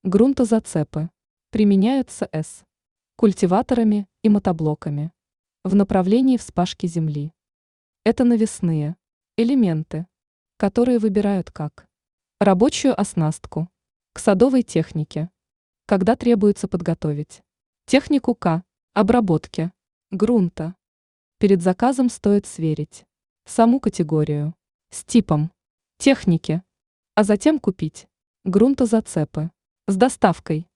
Грунтозацепы применяются с культиваторами и мотоблоками в направлении вспашки земли. Это навесные элементы, которые выбирают как рабочую оснастку к садовой технике, когда требуется подготовить технику к обработке грунта. Перед заказом стоит сверить саму категорию с типом техники, а затем купить грунтозацепы с доставкой.